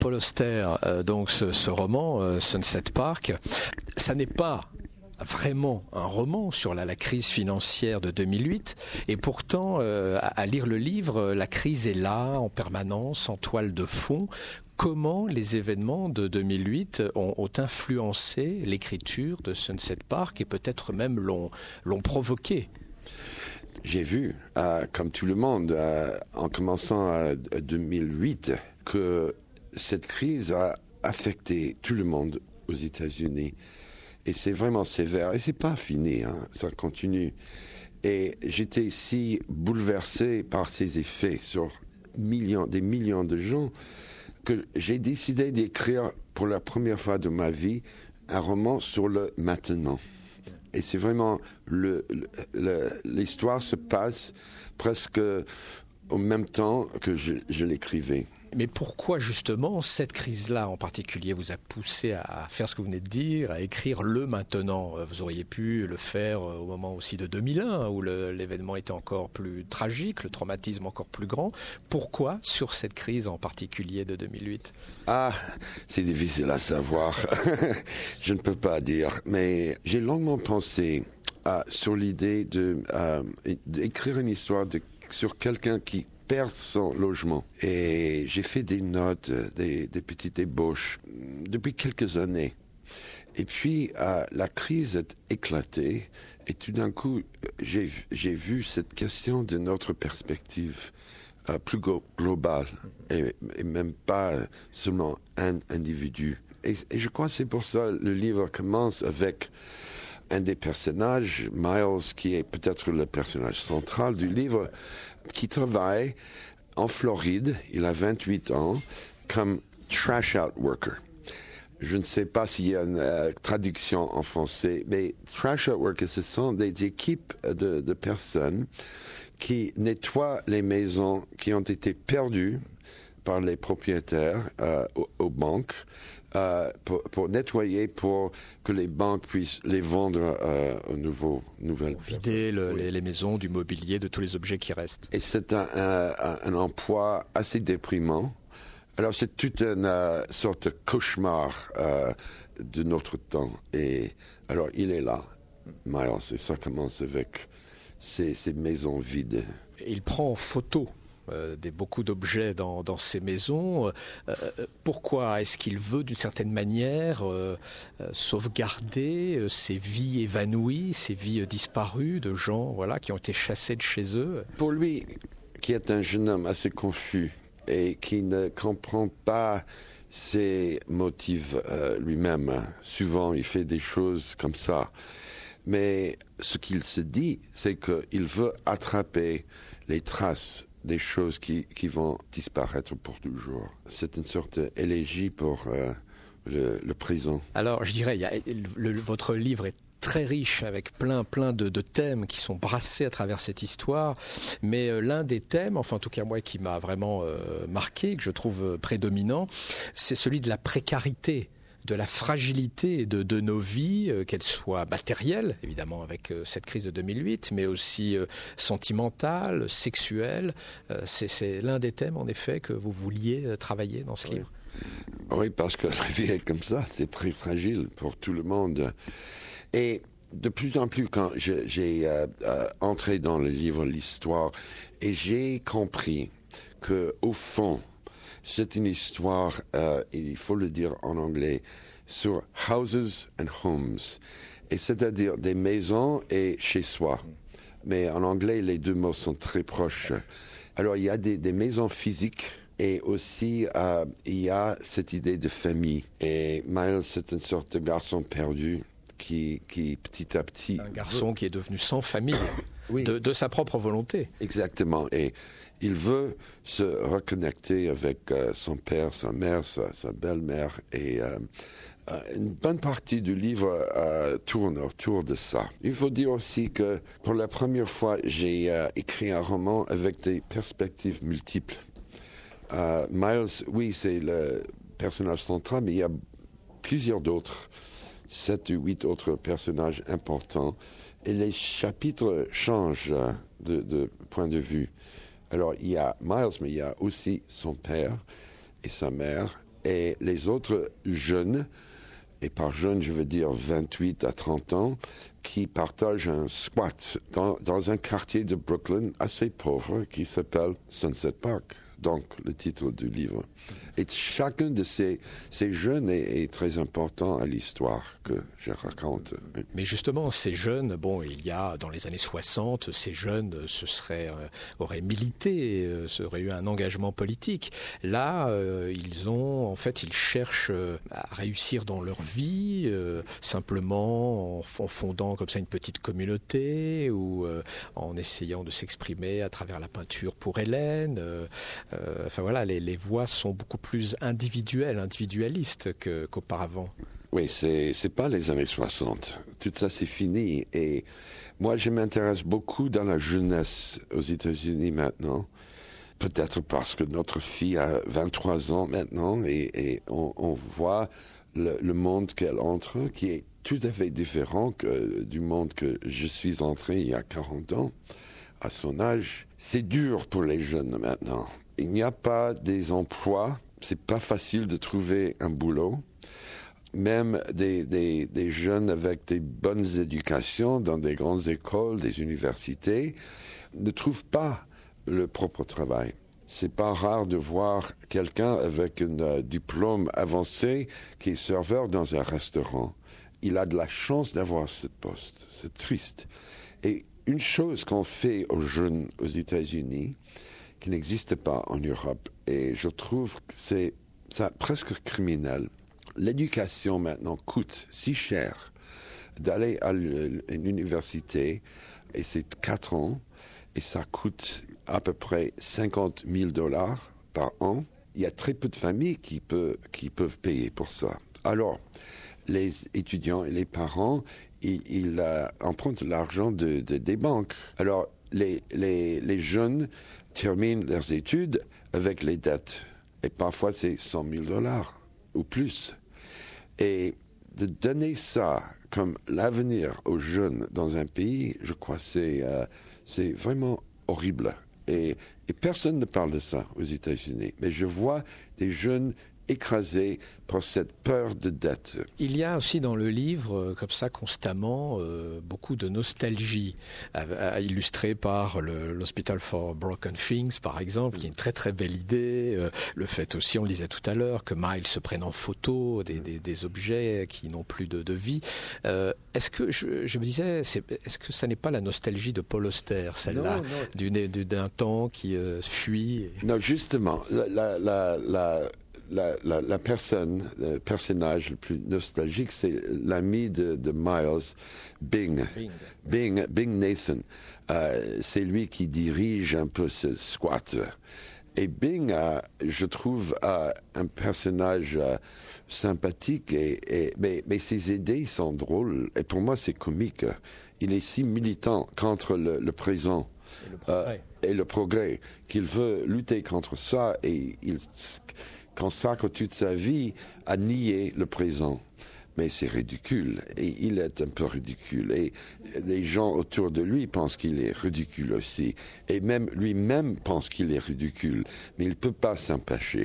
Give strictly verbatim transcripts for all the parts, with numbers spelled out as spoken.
Paul Auster, euh, donc ce, ce roman, euh, Sunset Park, ça n'est pas vraiment un roman sur la, la crise financière de deux mille huit, et pourtant, euh, à, à lire le livre, la crise est là, en permanence, en toile de fond. Comment les événements de deux mille huit ont, ont influencé l'écriture de Sunset Park et peut-être même l'ont, l'ont provoqué? J'ai vu, euh, comme tout le monde, euh, en commençant à deux mille huit, que cette crise a affecté tout le monde aux États-Unis. Et c'est vraiment sévère. Et c'est pas fini, hein, ça continue. Et j'étais si bouleversé par ces effets sur millions, des millions de gens que j'ai décidé d'écrire pour la première fois de ma vie un roman sur le maintenant. Et c'est vraiment le, le, l'histoire se passe presque au même temps que je, je l'écrivais. Mais pourquoi justement cette crise-là en particulier vous a poussé à faire ce que vous venez de dire, à écrire le maintenant? Vous auriez pu le faire au moment aussi de deux mille un, où le, l'événement était encore plus tragique, le traumatisme encore plus grand. Pourquoi sur cette crise en particulier de deux mille huit? Ah, c'est difficile à savoir. Je ne peux pas dire. Mais j'ai longuement pensé euh, sur l'idée de, euh, d'écrire une histoire de, sur quelqu'un qui perd son logement. Et j'ai fait des notes, des, des petites ébauches depuis quelques années. Et puis, euh, la crise a éclaté et tout d'un coup, j'ai, j'ai vu cette question de notre perspective euh, plus go- globale et, et même pas seulement un individu. Et, et je crois que c'est pour ça que le livre commence avec un des personnages, Miles, qui est peut-être le personnage central du livre, qui travaille en Floride, il a vingt-huit ans, comme trash-out worker. Je ne sais pas s'il y a une euh, traduction en français, mais trash-out workers, ce sont des équipes de, de personnes qui nettoient les maisons qui ont été perdues par les propriétaires euh, aux, aux banques, euh, pour, pour nettoyer, pour que les banques puissent les vendre euh, aux nouveaux, nouvelles pour vider le, oui. les, les maisons du mobilier, de tous les objets qui restent. Et c'est un, un, un emploi assez déprimant. Alors c'est toute une euh, sorte de cauchemar euh, de notre temps. Et alors il est là, Miles, et ça commence avec ces, ces maisons vides. Et il prend en photo Euh, des, beaucoup d'objets dans, dans ces maisons. Euh, pourquoi est-ce qu'il veut, d'une certaine manière, euh, euh, sauvegarder euh, ces vies évanouies, ces vies euh, disparues de gens voilà, qui ont été chassés de chez eux? Pour lui, qui est un jeune homme assez confus et qui ne comprend pas ses motifs euh, lui-même, souvent il fait des choses comme ça. Mais ce qu'il se dit, c'est qu'il veut attraper les traces des choses qui, qui vont disparaître pour toujours. C'est une sorte d'élégie pour euh, le, le présent. Alors, je dirais, il y a, le, votre livre est très riche avec plein, plein de, de thèmes qui sont brassés à travers cette histoire. Mais euh, l'un des thèmes, enfin en tout cas moi qui m'a vraiment euh, marqué, que je trouve prédominant, c'est celui de la précarité, de la fragilité de, de nos vies, euh, qu'elles soient matérielles, évidemment avec euh, cette crise de deux mille huit, mais aussi euh, sentimentales, sexuelles. Euh, c'est, c'est l'un des thèmes, en effet, que vous vouliez euh, travailler dans ce oui. livre. Oui, parce que la vie est comme ça, c'est très fragile pour tout le monde. Et de plus en plus, quand je, j'ai euh, euh, entré dans le livre, l'histoire, et j'ai compris que au fond, c'est une histoire, euh, il faut le dire en anglais, sur houses and homes, et c'est-à-dire des maisons et chez soi. Mais en anglais, les deux mots sont très proches. Alors, il y a des, des maisons physiques et aussi euh, il y a cette idée de famille. Et Miles, c'est une sorte de garçon perdu qui, qui petit à petit... Un garçon veut... qui est devenu sans famille. Oui. De, de sa propre volonté. Exactement. Et il veut se reconnecter avec euh, son père, sa mère, sa, sa belle-mère. Et euh, euh, une bonne partie du livre euh, tourne autour de ça. Il faut dire aussi que pour la première fois, j'ai euh, écrit un roman avec des perspectives multiples. Euh, Miles, oui, c'est le personnage central, mais il y a plusieurs d'autres, sept ou huit autres personnages importants. Et les chapitres changent de, de point de vue. Alors, il y a Miles, mais il y a aussi son père et sa mère et les autres jeunes, et par jeunes je veux dire vingt-huit à trente ans, qui partagent un squat dans, dans un quartier de Brooklyn assez pauvre qui s'appelle Sunset Park. Donc, le titre du livre. Et chacun de ces, ces jeunes est, est très important à l'histoire que je raconte. Mais justement, ces jeunes, bon, il y a dans les années soixante, ces jeunes se seraient, euh, auraient milité, euh, auraient eu un engagement politique. Là, euh, ils ont, en fait, ils cherchent euh, à réussir dans leur vie, euh, simplement en, en fondant comme ça une petite communauté ou euh, en essayant de s'exprimer à travers la peinture pour Hélène. Euh, Euh, enfin voilà, les, les voix sont beaucoup plus individuelles, individualistes que, qu'auparavant. Oui, c'est c'est pas les années soixante. Tout ça, c'est fini. Et moi, je m'intéresse beaucoup dans la jeunesse aux États-Unis maintenant. Peut-être parce que notre fille a vingt-trois ans maintenant et, et on, on voit le, le monde qu'elle entre, qui est tout à fait différent que, du monde que je suis entré il y a quarante ans. À son âge, c'est dur pour les jeunes maintenant. Il n'y a pas des emplois, c'est pas facile de trouver un boulot. Même des, des, des jeunes avec des bonnes éducations dans des grandes écoles, des universités, ne trouvent pas le propre travail. C'est pas rare de voir quelqu'un avec un uh, diplôme avancé qui est serveur dans un restaurant. Il a de la chance d'avoir ce poste. C'est triste. Et une chose qu'on fait aux jeunes aux États-Unis, qui n'existe pas en Europe, et je trouve que c'est ça, presque criminel. L'éducation maintenant coûte si cher d'aller à l'université, et c'est quatre ans, et ça coûte à peu près cinquante mille dollars par an. Il y a très peu de familles qui, peut, qui peuvent payer pour ça. Alors, les étudiants et les parents, ils, ils euh, empruntent l'argent de, de, des banques. Alors, les, les, les jeunes terminent leurs études avec les dettes. Et parfois, c'est cent mille dollars ou plus. Et de donner ça comme l'avenir aux jeunes dans un pays, je crois que c'est, euh, c'est vraiment horrible. Et, et personne ne parle de ça aux États-Unis. Mais je vois des jeunes écrasés par cette peur de dette. Il y a aussi dans le livre, comme ça, constamment, euh, beaucoup de nostalgie, à, à, illustrée par le, l'Hospital for Broken Things, par exemple, qui est une très très belle idée. Euh, le fait aussi, on le disait tout à l'heure, que Miles se prenne en photo des, des, des objets qui n'ont plus de, de vie. Euh, est-ce que, je, je me disais, c'est, est-ce que ça n'est pas la nostalgie de Paul Auster, celle-là, non, non. D'une, d'un temps qui euh, fuit et... Non, justement, la... la, la, la... La, la, la personne, le personnage le plus nostalgique, c'est l'ami de, de Miles, Bing. Bing. Bing, Bing Nathan. Euh, c'est lui qui dirige un peu ce squat. Et Bing, euh, je trouve, euh, un personnage euh, sympathique, et, et, mais, mais ses idées sont drôles. Et pour moi, c'est comique. Il est si militant contre le, le présent. Et le progrès. Euh, et le progrès, qu'il veut lutter contre ça, et il consacre toute sa vie à nier le présent. Mais c'est ridicule, et il est un peu ridicule, et les gens autour de lui pensent qu'il est ridicule aussi, et même lui-même pense qu'il est ridicule, mais il ne peut pas s'empêcher.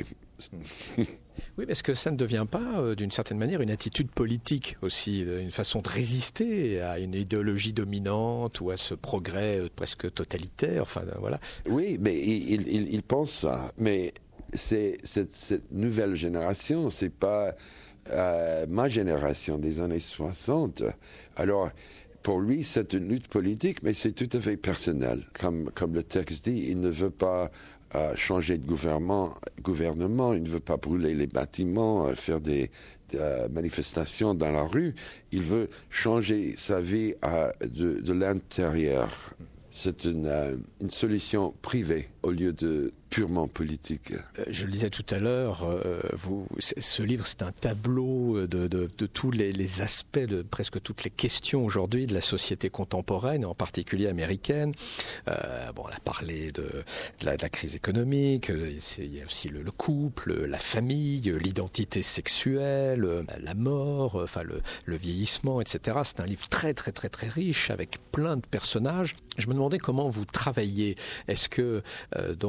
Oui, parce que ça ne devient pas, euh, d'une certaine manière, une attitude politique aussi, une façon de résister à une idéologie dominante ou à ce progrès euh, presque totalitaire, enfin voilà. Oui, mais il, il, il pense ça, mais c'est, cette, cette nouvelle génération, c'est pas euh, ma génération des années soixante. Alors, pour lui, c'est une lutte politique, mais c'est tout à fait personnel. Comme, comme le texte dit, il ne veut pas euh, changer de gouvernement, gouvernement, il ne veut pas brûler les bâtiments, euh, faire des, des euh, manifestations dans la rue. Il veut changer sa vie euh, de, de l'intérieur. C'est une, euh, une solution privée au lieu de purement politique. Je le disais tout à l'heure, euh, vous, ce livre, c'est un tableau de, de, de tous les, les aspects, de presque toutes les questions aujourd'hui de la société contemporaine, en particulier américaine. Euh, bon, on a parlé de, de, la, de la crise économique, il y a aussi le, le couple, la famille, l'identité sexuelle, la mort, enfin le, le vieillissement, et cetera. C'est un livre très, très, très, très riche, avec plein de personnages. Je me demandais comment vous travaillez. Est-ce que, euh, donc, vous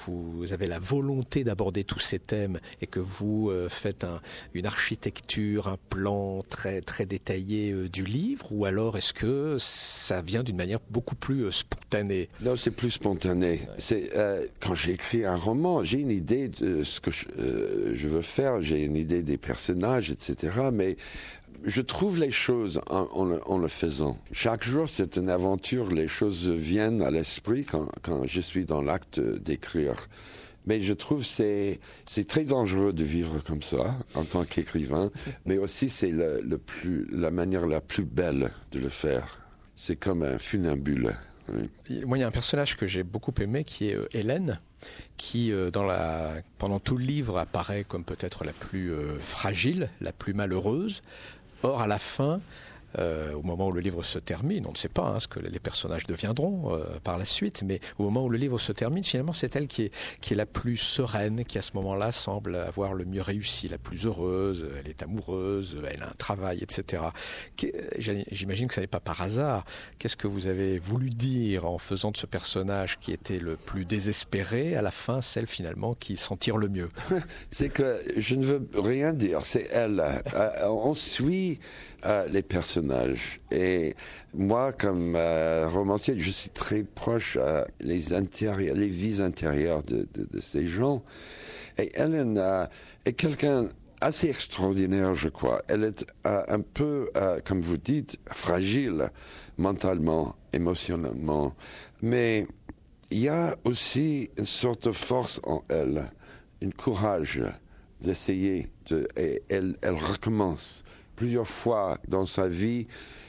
vous avez la volonté d'aborder tous ces thèmes et que vous euh, faites un, une architecture, un plan très, très détaillé euh, du livre, ou alors est-ce que ça vient d'une manière beaucoup plus euh, spontanée? Non, c'est plus spontané. Ouais. C'est, euh, quand j'écris un roman, j'ai une idée de ce que je, euh, je veux faire, j'ai une idée des personnages, et cetera. Mais je trouve les choses en, en, le, en le faisant. Chaque jour, c'est une aventure. Les choses viennent à l'esprit quand, quand je suis dans l'acte d'écrire. Mais je trouve que c'est, c'est très dangereux de vivre comme ça, en tant qu'écrivain. Mais aussi, c'est le, le plus, la manière la plus belle de le faire. C'est comme un funambule. Oui. Moi, il y a un personnage que j'ai beaucoup aimé qui est euh, Hélène, qui euh, dans la, pendant tout le livre apparaît comme peut-être la plus euh, fragile, la plus malheureuse. Or, à la fin, euh, au moment où le livre se termine, on ne sait pas hein, ce que les personnages deviendront euh, par la suite, mais au moment où le livre se termine, finalement, c'est elle qui est, qui est la plus sereine, qui à ce moment-là semble avoir le mieux réussi, la plus heureuse, elle est amoureuse, elle a un travail, et cetera. J'imagine que ça n'est pas par hasard. Qu'est-ce que vous avez voulu dire en faisant de ce personnage qui était le plus désespéré, à la fin, celle finalement qui s'en tire le mieux? C'est que je ne veux rien dire, c'est elle. Euh, on suit euh, les personnages. Et moi, comme euh, romancier, je suis très proche euh, les intérieurs, les vies intérieures de, de, de ces gens. Et Hélène euh, est quelqu'un assez extraordinaire, je crois. Elle est euh, un peu, euh, comme vous dites, fragile mentalement, émotionnellement. Mais il y a aussi une sorte de force en elle, un courage d'essayer. De, et elle, elle recommence. Plusieurs fois dans sa vie,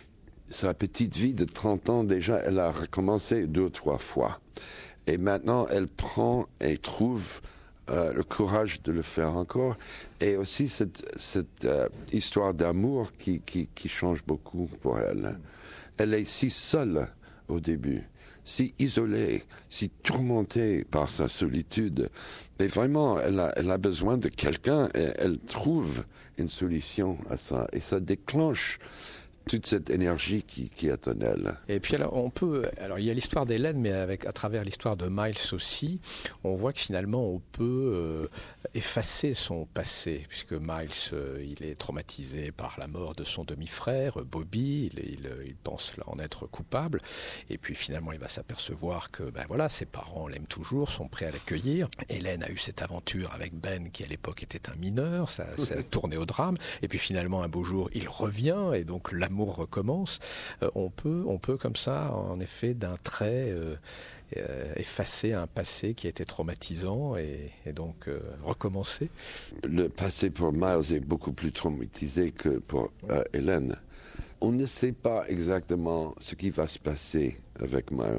sa petite vie de trente ans déjà, elle a recommencé deux ou trois fois. Et maintenant, elle prend et trouve euh, le courage de le faire encore. Et aussi cette, cette euh, histoire d'amour qui, qui, qui change beaucoup pour elle. Elle est si seule au début, si isolée, si tourmentée par sa solitude. Mais vraiment, elle a, elle a besoin de quelqu'un et elle trouve une solution à ça. Et ça déclenche toute cette énergie qui, qui est en elle. Et puis alors, on peut, alors il y a l'histoire d'Hélène, mais avec, à travers l'histoire de Miles aussi, on voit que finalement on peut euh, effacer son passé, puisque Miles, euh, il est traumatisé par la mort de son demi-frère, Bobby, il, il, il pense en être coupable, et puis finalement il va s'apercevoir que ben voilà, ses parents l'aiment toujours, sont prêts à l'accueillir. Hélène a eu cette aventure avec Ben, qui à l'époque était un mineur, ça, ça a tourné au drame, et puis finalement un beau jour il revient, et donc l'amour recommence. Euh, on peut, on peut comme ça, en effet, d'un trait, euh, euh, effacer un passé qui a été traumatisant et, et donc euh, recommencer. Le passé pour Miles est beaucoup plus traumatisé que pour euh, Hélène. On ne sait pas exactement ce qui va se passer avec Miles.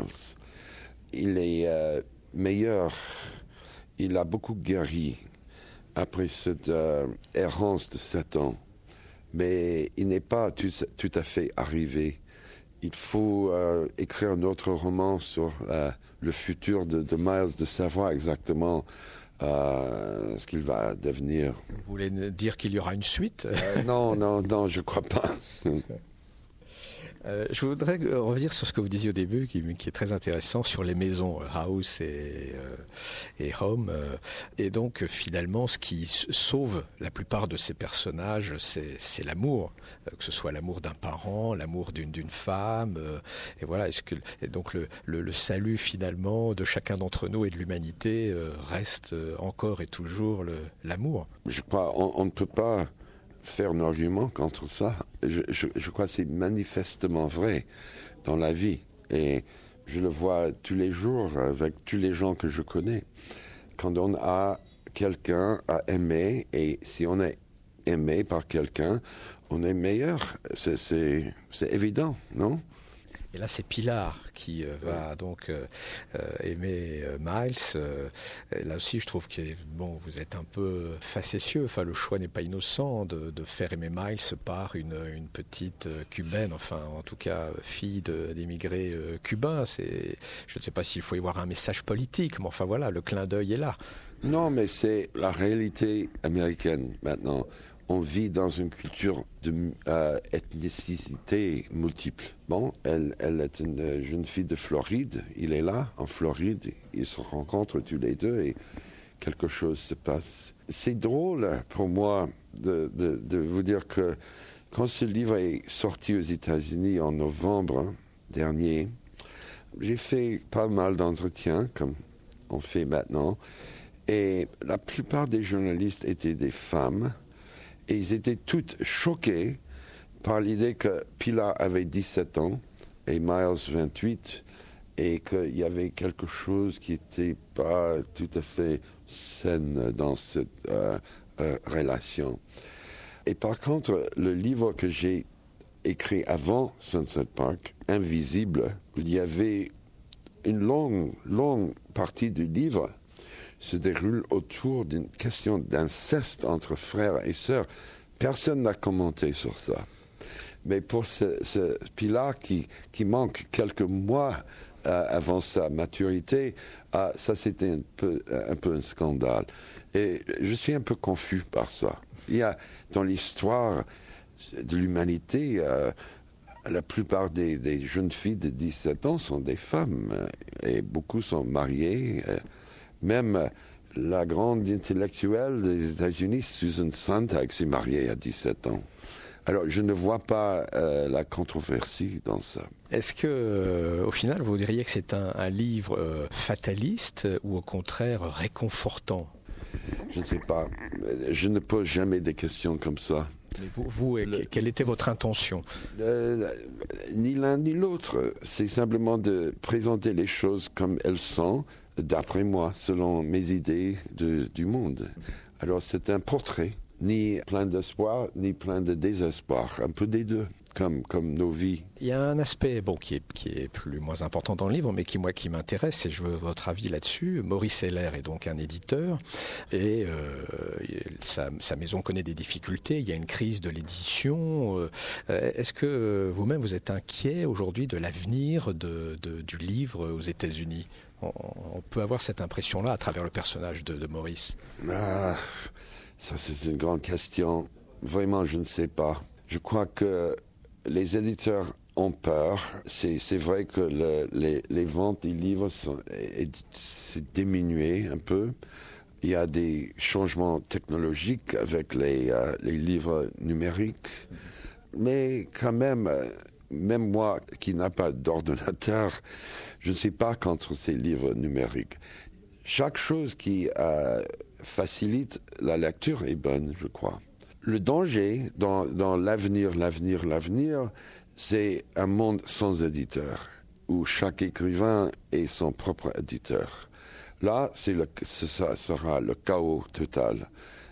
Il est euh, meilleur. Il a beaucoup guéri après cette euh, errance de sept ans. Mais il n'est pas tout, tout à fait arrivé. Il faut euh, écrire un autre roman sur euh, le futur de, de Miles, de savoir exactement euh, ce qu'il va devenir. Vous voulez dire qu'il y aura une suite? euh, Non, non, non, je ne crois pas. Euh, je voudrais revenir sur ce que vous disiez au début, qui, qui est très intéressant, sur les maisons, house et, euh, et home. Euh, et donc, finalement, ce qui sauve la plupart de ces personnages, c'est, c'est l'amour, euh, que ce soit l'amour d'un parent, l'amour d'une, d'une femme. Euh, et voilà, est-ce que, et donc le, le, le salut, finalement, de chacun d'entre nous et de l'humanité euh, reste encore et toujours le, l'amour. Je crois on, on ne peut pas faire un argument contre ça. Je, je, je crois que c'est manifestement vrai dans la vie. Et je le vois tous les jours avec tous les gens que je connais. Quand on a quelqu'un à aimer, et si on est aimé par quelqu'un, on est meilleur. C'est, c'est, c'est évident, non ? Et là, c'est Pilar qui euh, va donc euh, euh, aimer euh, Miles. Euh, là aussi, je trouve que bon, vous êtes un peu facétieux. Enfin, le choix n'est pas innocent de, de faire aimer Miles par une, une petite euh, cubaine, enfin, en tout cas, fille de, d'immigrés euh, cubains. C'est, je ne sais pas s'il faut y voir un message politique, mais enfin voilà, le clin d'œil est là. Non, mais c'est la réalité américaine maintenant. on vit dans une culture de euh, ethnicité multiple. Bon, elle, elle est une jeune fille de Floride. Il est là, en Floride. Ils se rencontrent tous les deux et quelque chose se passe. C'est drôle pour moi de, de, de vous dire que quand ce livre est sorti aux États-Unis en novembre dernier, j'ai fait pas mal d'entretiens, comme on fait maintenant, et la plupart des journalistes étaient des femmes, et ils étaient toutes choqués par l'idée que Pilar avait dix-sept ans et Miles vingt-huit, et qu'il y avait quelque chose qui n'était pas tout à fait sain dans cette euh, euh, relation. Et par contre, le livre que j'ai écrit avant Sunset Park, Invisible, il y avait une longue, longue partie du livre se déroule autour d'une question d'inceste entre frères et sœurs. Personne n'a commenté sur ça. Mais pour ce, ce Pilar qui, qui manque quelques mois euh, avant sa maturité, euh, ça c'était un peu, un peu un scandale. Et je suis un peu confus par ça. Il y a dans l'histoire de l'humanité, euh, la plupart des, des jeunes filles de dix-sept ans sont des femmes, euh, et beaucoup sont mariées. Euh, même la grande intellectuelle des États-Unis, Susan Sontag, s'est mariée à dix-sept ans. Alors, je ne vois pas euh, la controversie dans ça. Est-ce que, euh, au final, vous diriez que c'est un, un livre euh, fataliste ou au contraire réconfortant ? Je ne sais pas. Je ne pose jamais des questions comme ça. Mais vous, vous Le... quelle était votre intention ? euh, Ni l'un ni l'autre. C'est simplement de présenter les choses comme elles sont, d'après moi, selon mes idées de, du monde. Alors, c'est un portrait. Ni plein d'espoir, ni plein de désespoir. Un peu des deux, comme, comme nos vies. Il y a un aspect bon, qui, est, qui est plus moins important dans le livre, mais qui, moi, qui m'intéresse, et je veux votre avis là-dessus. Maurice Heller est donc un éditeur, et euh, sa, sa maison connaît des difficultés. Il y a une crise de l'édition. Euh, est-ce que vous-même, vous êtes inquiet aujourd'hui de l'avenir de, de, du livre aux États-Unis ? on, on peut avoir cette impression-là à travers le personnage de, de Maurice. Ah. Ça, c'est une grande question. Vraiment, je ne sais pas. Je crois que les éditeurs ont peur. C'est, c'est vrai que le, les, les ventes des livres sont c'est diminué un peu. Il y a des changements technologiques avec les, euh, les livres numériques. Mais quand même, même moi qui n'ai pas d'ordinateur, je ne suis pas contre ces livres numériques. Chaque chose qui euh, facilite la lecture est bonne, je crois. Le danger dans, dans l'avenir, l'avenir, l'avenir, c'est un monde sans éditeur, où chaque écrivain est son propre éditeur. Là, c'est le, ça sera le chaos total.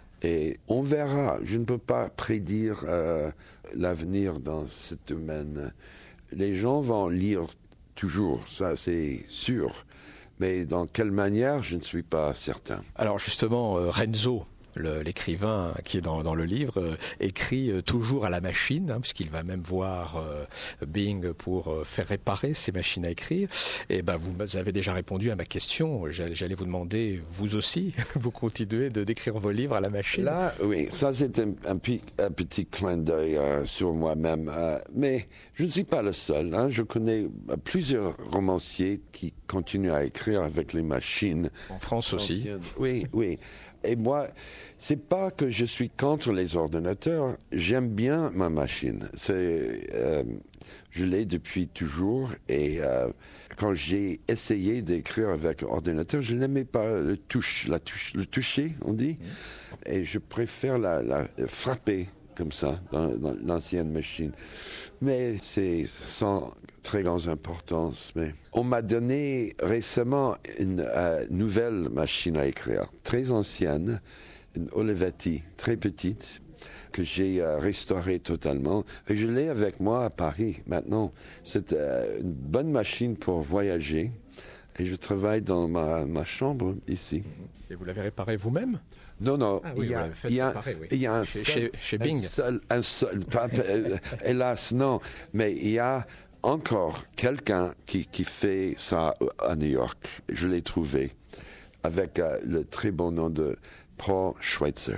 Et on verra. Je ne peux pas prédire euh, l'avenir dans ce domaine. Les gens vont lire toujours, ça c'est sûr. Mais dans quelle manière, je ne suis pas certain. Alors justement, euh, Renzo, le, l'écrivain qui est dans, dans le livre, euh, écrit euh, toujours à la machine, hein, puisqu'il va même voir euh, Bing pour euh, faire réparer ses machines à écrire. Et ben, vous avez déjà répondu à ma question. J'allais, j'allais vous demander, vous aussi, vous continuez de d'écrire vos livres à la machine ? Là, oui, ça c'est un, un, un petit clin d'œil euh, sur moi-même. Euh, mais je ne suis pas le seul. Hein. Je connais plusieurs romanciers qui continuent à écrire avec les machines. En France aussi. Anciennes. Oui, oui. Et moi, c'est pas que je suis contre les ordinateurs. J'aime bien ma machine. C'est, euh, je l'ai depuis toujours. Et euh, quand j'ai essayé d'écrire avec ordinateur, je n'aimais pas le touche, la touche, le toucher, on dit. Mmh. Et je préfère la, la frapper comme ça dans, dans l'ancienne machine. Mais c'est sans très grande importance. Mais on m'a donné récemment une euh, nouvelle machine à écrire, très ancienne, une Olivetti, très petite, que j'ai euh, restaurée totalement. Et je l'ai avec moi à Paris maintenant. C'est euh, une bonne machine pour voyager. Et je travaille dans ma, ma chambre ici. Et vous l'avez réparée vous-même ? Non, non, ah, oui, il, y a, fait il, y a, réparer, oui. il y a un chez, seul, chez, chez Bing. Un seul, un seul, pas, hélas, non, mais il y a encore quelqu'un qui, qui fait ça à New York. Je l'ai trouvé avec euh, le très bon nom de Paul Schweitzer.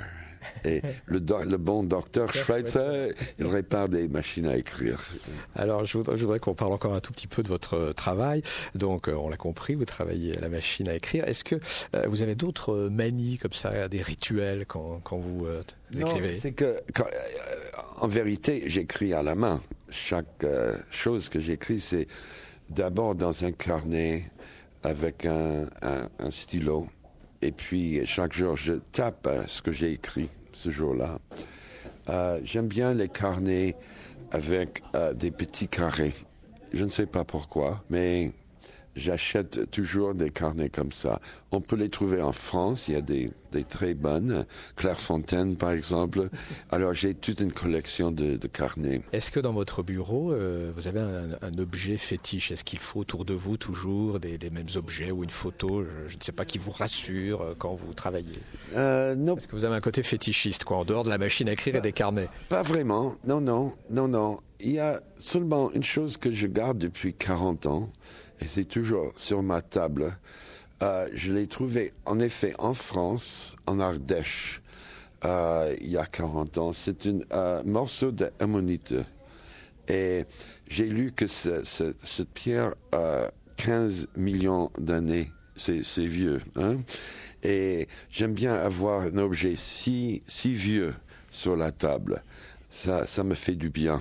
Et le, do- le bon docteur Schweitzer, il répare des machines à écrire. Alors, je voudrais, je voudrais qu'on parle encore un tout petit peu de votre travail. Donc, euh, on l'a compris, vous travaillez à la machine à écrire. Est-ce que euh, vous avez d'autres euh, manies comme ça, des rituels quand, quand vous, euh, vous Non, écrivez? c'est que, quand- euh, en vérité, j'écris à la main. Chaque euh, chose que j'écris, c'est d'abord dans un carnet avec un, un, un stylo. Et puis, chaque jour, je tape euh, ce que j'ai écrit ce jour-là. Euh, j'aime bien les carnets avec euh, des petits carrés. Je ne sais pas pourquoi, mais j'achète toujours des carnets comme ça. On peut les trouver en France, il y a des, des très bonnes, Clairefontaine par exemple. Alors j'ai toute une collection de, de carnets. Est-ce que dans votre bureau, euh, vous avez un, un objet fétiche? Est-ce qu'il faut autour de vous toujours des, des mêmes objets ou une photo, je, je ne sais pas, qui vous rassure euh, quand vous travaillez? Euh, non, Est-ce que vous avez un côté fétichiste, quoi, en dehors de la machine à écrire et des carnets? pas vraiment. Non, non, non, non. Il y a seulement une chose que je garde depuis quarante ans, et c'est toujours sur ma table. Euh, je l'ai trouvé, en effet, en France, en Ardèche, euh, il y a quarante ans. C'est un euh, morceau d'ammonite. Et j'ai lu que ce, ce, cette pierre a quinze millions d'années. C'est, c'est vieux. Hein? Et j'aime bien avoir un objet si, si vieux sur la table. Ça, ça me fait du bien.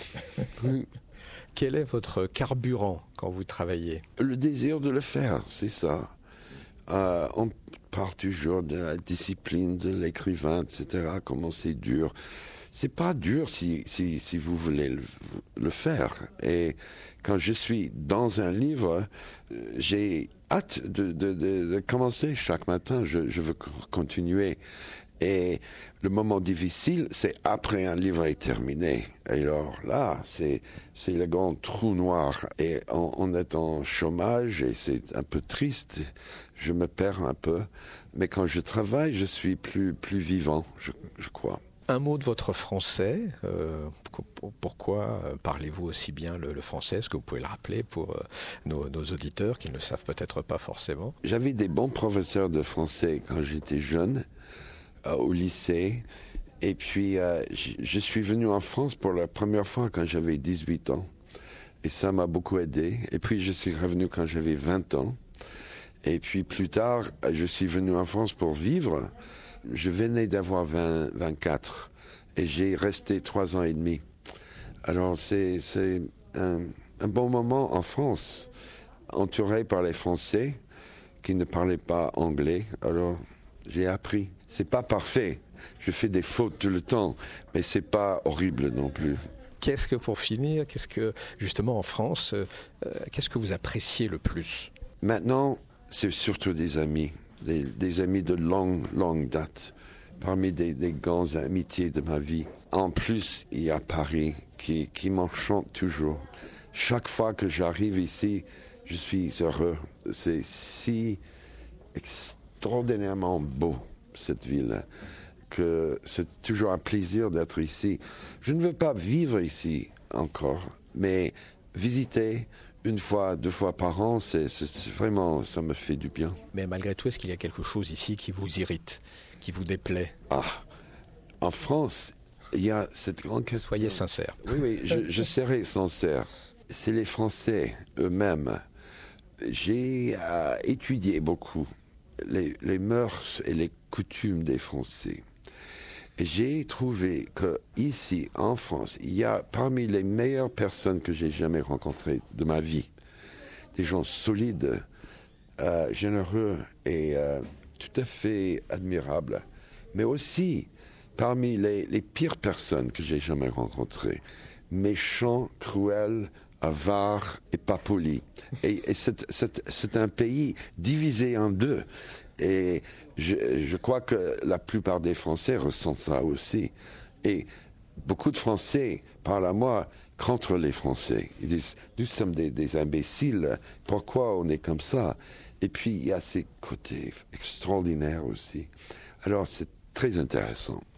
Quel est votre carburant quand vous travaillez? Le désir de le faire, c'est ça. Euh, on parle toujours de la discipline de l'écrivain, et cetera, comment c'est dur. C'est pas dur si, si, si vous voulez le, le faire. Et quand je suis dans un livre, j'ai hâte de, de, de, de commencer chaque matin. Je, je veux continuer. Et le moment difficile, c'est après un livre est terminé. Et alors là, c'est, c'est le grand trou noir. Et on, on est en chômage et c'est un peu triste. Je me perds un peu. Mais quand je travaille, je suis plus, plus vivant, je, je crois. Un mot de votre français. Euh, pourquoi parlez-vous aussi bien le, le français? Est-ce que vous pouvez le rappeler pour euh, nos, nos auditeurs qui ne le savent peut-être pas forcément? J'avais des bons professeurs de français quand j'étais jeune, euh, au lycée. Et puis, euh, je, je suis venu en France pour la première fois quand j'avais dix-huit ans. Et ça m'a beaucoup aidé. Et puis, je suis revenu quand j'avais vingt ans. Et puis, plus tard, je suis venu en France pour vivre. Je venais d'avoir vingt, vingt-quatre et j'ai resté trois ans et demi. Alors c'est, c'est un, un bon moment en France, entouré par les Français qui ne parlaient pas anglais. Alors j'ai appris. C'est pas parfait. Je fais des fautes tout le temps, mais c'est pas horrible non plus. Qu'est-ce que, pour finir, qu'est-ce que, justement en France, euh, qu'est-ce que vous appréciez le plus? Maintenant, c'est surtout des amis. Des, des amis de longue, longue date, parmi des, des grandes amitiés de ma vie. En plus, il y a Paris qui, qui m'enchante toujours. Chaque fois que j'arrive ici, je suis heureux. C'est si extraordinairement beau, cette ville, que c'est toujours un plaisir d'être ici. Je ne veux pas vivre ici encore, mais visiter une fois, deux fois par an, c'est, c'est, c'est vraiment, ça me fait du bien. Mais malgré tout, est-ce qu'il y a quelque chose ici qui vous irrite, qui vous déplaît? Ah, en France, il y a cette grande question. Soyez sincère. Oui, oui, je, je serai sincère. C'est les Français eux-mêmes. J'ai euh, étudié beaucoup les, les mœurs et les coutumes des Français. Et j'ai trouvé que ici, en France, il y a parmi les meilleures personnes que j'ai jamais rencontrées de ma vie, des gens solides, euh, généreux et euh, tout à fait admirables, mais aussi parmi les, les pires personnes que j'ai jamais rencontrées, méchants, cruels, avares et pas polis. Et, et c'est, c'est, c'est un pays divisé en deux. Et je, je crois que la plupart des Français ressentent ça aussi. Et beaucoup de Français parlent à moi contre les Français. Ils disent, nous sommes des, des imbéciles, pourquoi on est comme ça? Et puis il y a ces côtés extraordinaires aussi. Alors c'est très intéressant.